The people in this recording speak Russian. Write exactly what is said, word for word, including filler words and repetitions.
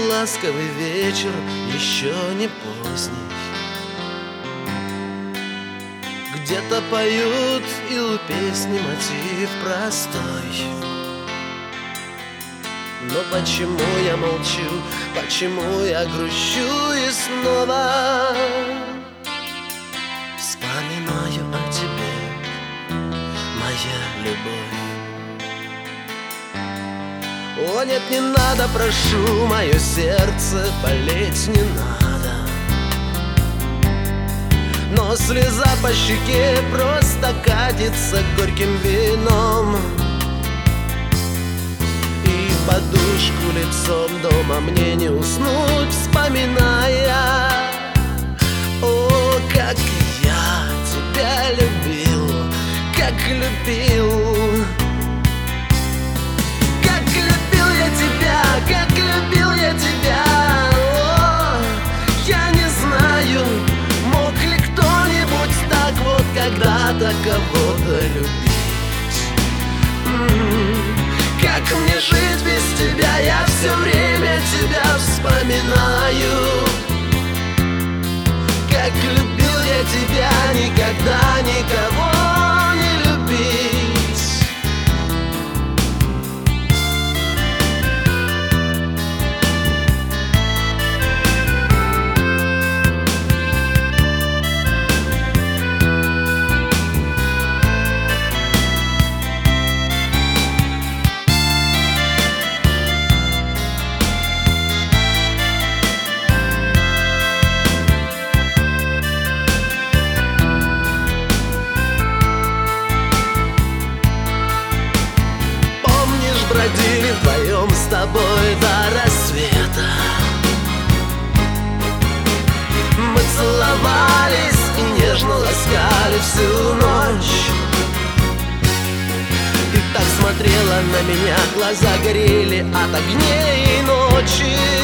ласковый вечер, еще не поздний. Где-то поют и у песни мотив простой. Но почему я молчу, почему я грущу и снова вспоминаю о тебе, моя любовь. О, нет, не надо, прошу, мое сердце болеть не надо. Но слеза по щеке просто катится горьким вином. И подушку лицом дома мне не уснуть, вспоминая, о, как я тебя любил, как любил. Как любил я тебя, о, я не знаю, мог ли кто-нибудь так вот когда-то кого-то любить. М-м-м. Как мне жить без тебя, я все время тебя вспоминаю. Как любил я тебя, никогда никого не любить. Бродили вдвоем с тобой до рассвета. Мы целовались и нежно ласкали всю ночь. Ты так смотрела на меня, глаза горели от огней и ночи.